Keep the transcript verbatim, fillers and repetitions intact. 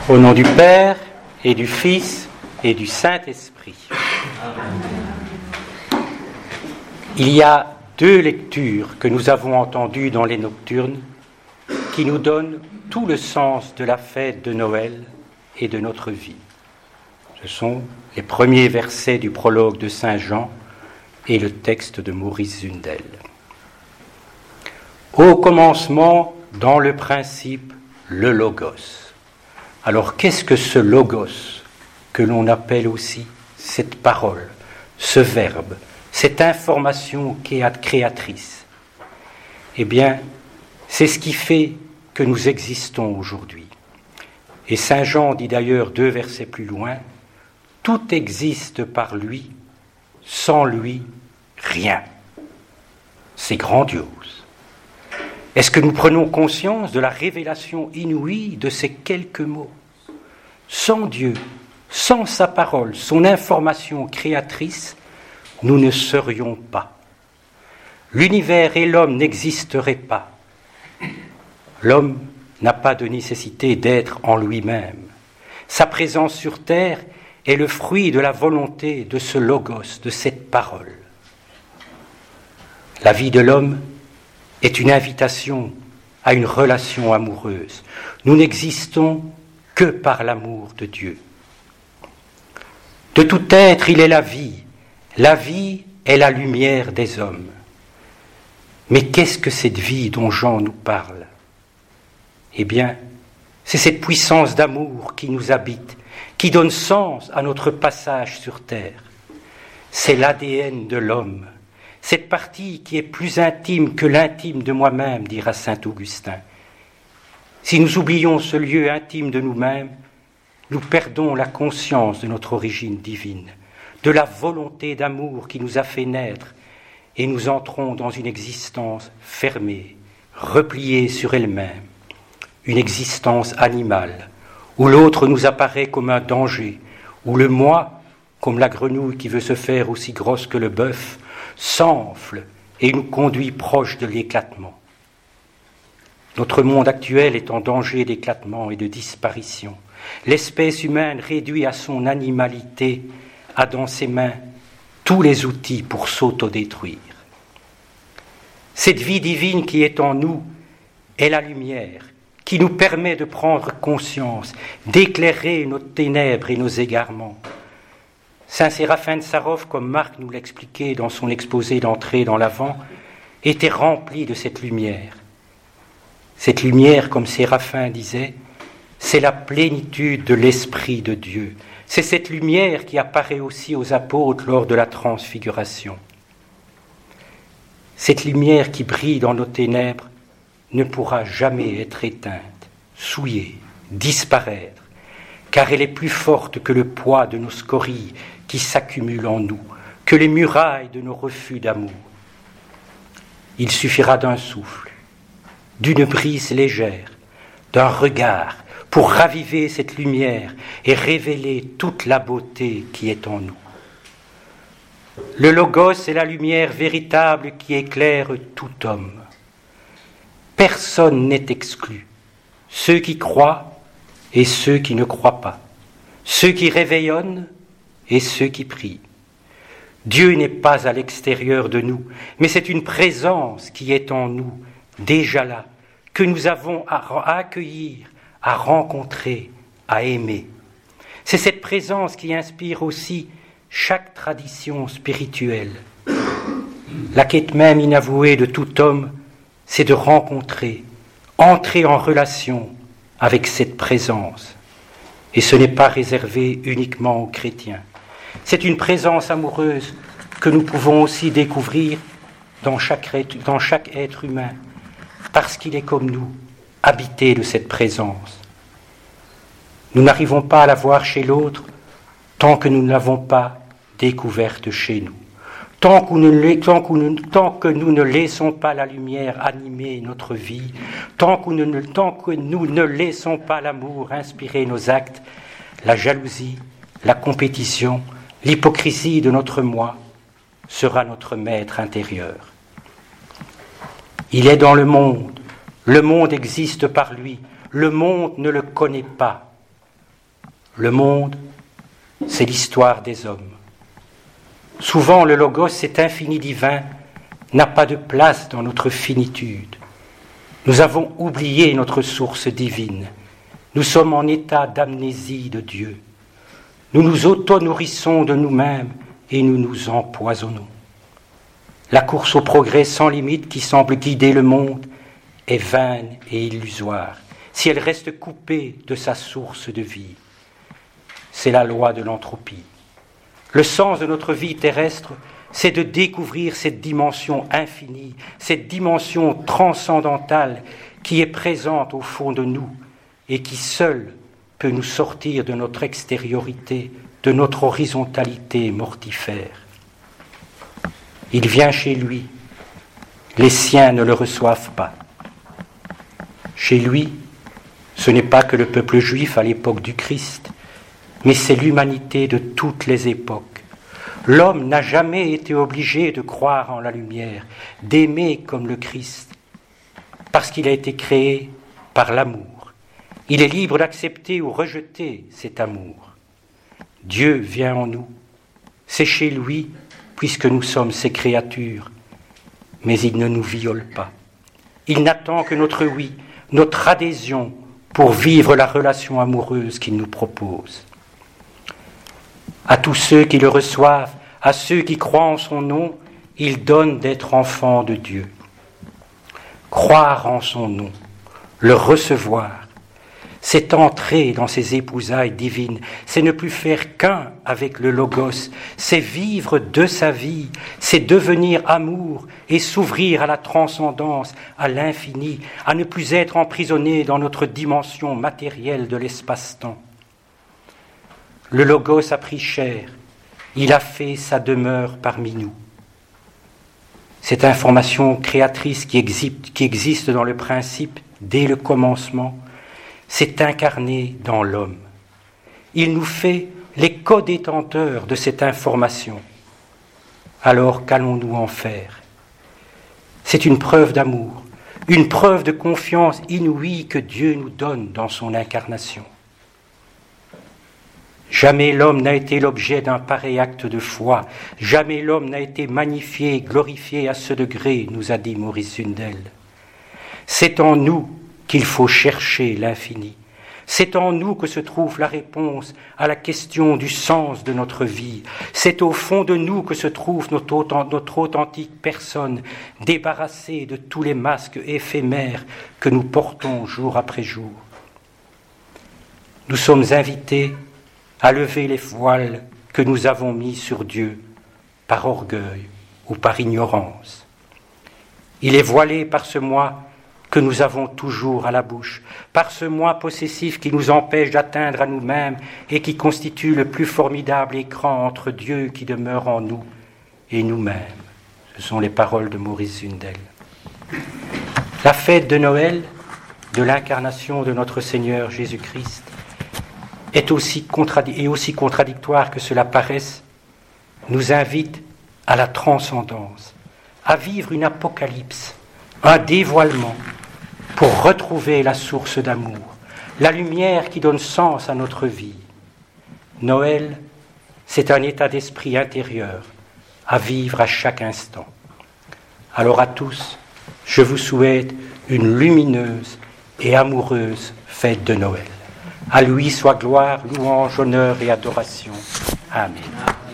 Au nom du Père et du Fils et du Saint-Esprit. Il y a deux lectures que nous avons entendues dans les nocturnes qui nous donnent tout le sens de la fête de Noël et de notre vie. Ce sont les premiers versets du prologue de Saint Jean et le texte de Maurice Zundel. Au commencement, dans le principe, le Logos. Alors qu'est-ce que ce Logos, que l'on appelle aussi cette parole, ce verbe, cette information qui est créatrice? Eh bien, c'est ce qui fait que nous existons aujourd'hui. Et Saint Jean dit d'ailleurs deux versets plus loin, « Tout existe par lui, sans lui, rien. » C'est grandiose. Est-ce que nous prenons conscience de la révélation inouïe de ces quelques mots? Sans Dieu, sans sa parole, son information créatrice, nous ne serions pas. L'univers et l'homme n'existeraient pas. L'homme n'a pas de nécessité d'être en lui-même. Sa présence sur terre est le fruit de la volonté de ce logos, de cette parole. La vie de l'homme est une invitation à une relation amoureuse. Nous n'existons que par l'amour de Dieu. De tout être, il est la vie. La vie est la lumière des hommes. Mais qu'est-ce que cette vie dont Jean nous parle? Eh bien, c'est cette puissance d'amour qui nous habite, qui donne sens à notre passage sur terre. C'est l'A D N de l'homme, cette partie qui est plus intime que l'intime de moi-même, dira saint Augustin. Si nous oublions ce lieu intime de nous-mêmes, nous perdons la conscience de notre origine divine, de la volonté d'amour qui nous a fait naître, et nous entrons dans une existence fermée, repliée sur elle-même, une existence animale, où l'autre nous apparaît comme un danger, où le moi, comme la grenouille qui veut se faire aussi grosse que le bœuf, s'enfle et nous conduit proche de l'éclatement. Notre monde actuel est en danger d'éclatement et de disparition. L'espèce humaine, réduite à son animalité, a dans ses mains tous les outils pour s'autodétruire. Cette vie divine qui est en nous est la lumière qui nous permet de prendre conscience, d'éclairer nos ténèbres et nos égarements. Saint Séraphin de Sarov, comme Marc nous l'expliquait dans son exposé d'entrée dans l'Avent, était rempli de cette lumière. Cette lumière, comme Séraphin disait, c'est la plénitude de l'Esprit de Dieu. C'est cette lumière qui apparaît aussi aux apôtres lors de la transfiguration. Cette lumière qui brille dans nos ténèbres ne pourra jamais être éteinte, souillée, disparaître, car elle est plus forte que le poids de nos scories qui s'accumulent en nous, que les murailles de nos refus d'amour. Il suffira d'un souffle, d'une brise légère, d'un regard, pour raviver cette lumière et révéler toute la beauté qui est en nous. Le Logos est la lumière véritable qui éclaire tout homme. Personne n'est exclu, ceux qui croient et ceux qui ne croient pas, ceux qui réveillonnent et ceux qui prient. Dieu n'est pas à l'extérieur de nous, mais c'est une présence qui est en nous, déjà là, que nous avons à accueillir, à rencontrer, à aimer. C'est cette présence qui inspire aussi chaque tradition spirituelle. La quête même inavouée de tout homme, c'est de rencontrer, entrer en relation avec cette présence. Et ce n'est pas réservé uniquement aux chrétiens. C'est une présence amoureuse que nous pouvons aussi découvrir dans chaque être, dans chaque être humain, parce qu'il est comme nous, habité de cette présence. Nous n'arrivons pas à la voir chez l'autre tant que nous ne l'avons pas découverte chez nous. Tant que, nous, tant, que nous, tant que nous ne laissons pas la lumière animer notre vie, tant que, nous, tant que nous ne laissons pas l'amour inspirer nos actes, la jalousie, la compétition, l'hypocrisie de notre moi sera notre maître intérieur. Il est dans le monde, le monde existe par lui, le monde ne le connaît pas, Le monde, c'est l'histoire des hommes. Souvent, le logos, cet infini divin, n'a pas de place dans notre finitude. Nous avons oublié notre source divine. Nous sommes en état d'amnésie de Dieu. Nous nous auto-nourrissons de nous-mêmes et nous nous empoisonnons. La course au progrès sans limite qui semble guider le monde est vaine et illusoire si elle reste coupée de sa source de vie. C'est la loi de l'entropie. Le sens de notre vie terrestre, c'est de découvrir cette dimension infinie, cette dimension transcendantale qui est présente au fond de nous et qui seule peut nous sortir de notre extériorité, de notre horizontalité mortifère. Il vient chez lui, les siens ne le reçoivent pas. Chez lui, ce n'est pas que le peuple juif à l'époque du Christ, mais c'est l'humanité de toutes les époques. L'homme n'a jamais été obligé de croire en la lumière, d'aimer comme le Christ, parce qu'il a été créé par l'amour. Il est libre d'accepter ou rejeter cet amour. Dieu vient en nous, c'est chez lui, puisque nous sommes ses créatures, mais il ne nous viole pas. Il n'attend que notre oui, notre adhésion pour vivre la relation amoureuse qu'il nous propose. À tous ceux qui le reçoivent, à ceux qui croient en son nom, il donne d'être enfants de Dieu. Croire en son nom, le recevoir, c'est entrer dans ses épousailles divines, c'est ne plus faire qu'un avec le Logos, c'est vivre de sa vie, c'est devenir amour et s'ouvrir à la transcendance, à l'infini, à ne plus être emprisonné dans notre dimension matérielle de l'espace-temps. Le Logos a pris chair, il a fait sa demeure parmi nous. Cette information créatrice qui existe, qui existe dans le principe dès le commencement, s'est incarné dans l'homme. Il nous fait les co-détenteurs de cette information. Alors qu'allons-nous en faire ? C'est une preuve d'amour, une preuve de confiance inouïe que Dieu nous donne dans son incarnation. Jamais l'homme n'a été l'objet d'un pareil acte de foi, jamais l'homme n'a été magnifié et glorifié à ce degré, nous a dit Maurice Zundel. C'est en nous qu'il faut chercher l'infini. C'est en nous que se trouve la réponse à la question du sens de notre vie. C'est au fond de nous que se trouve notre, notre authentique personne, débarrassée de tous les masques éphémères que nous portons jour après jour. Nous sommes invités à lever les voiles que nous avons mis sur Dieu par orgueil ou par ignorance. Il est voilé par ce moi que nous avons toujours à la bouche, par ce moi possessif qui nous empêche d'atteindre à nous-mêmes et qui constitue le plus formidable écran entre Dieu qui demeure en nous et nous-mêmes. Ce sont les paroles de Maurice Zundel. La fête de Noël, de l'incarnation de notre Seigneur Jésus-Christ, est aussi, contradi- et aussi contradictoire que cela paraisse, nous invite à la transcendance, à vivre une apocalypse, un dévoilement, pour retrouver la source d'amour, la lumière qui donne sens à notre vie. Noël, c'est un état d'esprit intérieur à vivre à chaque instant. Alors à tous, je vous souhaite une lumineuse et amoureuse fête de Noël. À lui soit gloire, louange, honneur et adoration. Amen.